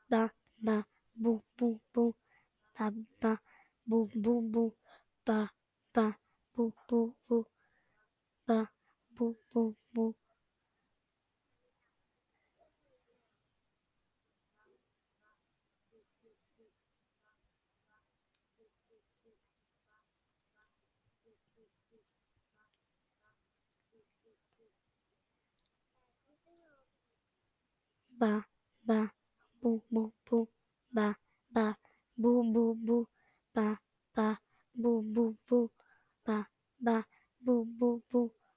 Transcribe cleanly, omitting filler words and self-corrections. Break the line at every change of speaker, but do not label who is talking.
ba ba boo boo boo ba ba boo boo boo ba ba boo boo boo ba boo boo boo ba ba boo boo boo ba ba boo boo boo ba ba boo boo boo ba ba boo boo boo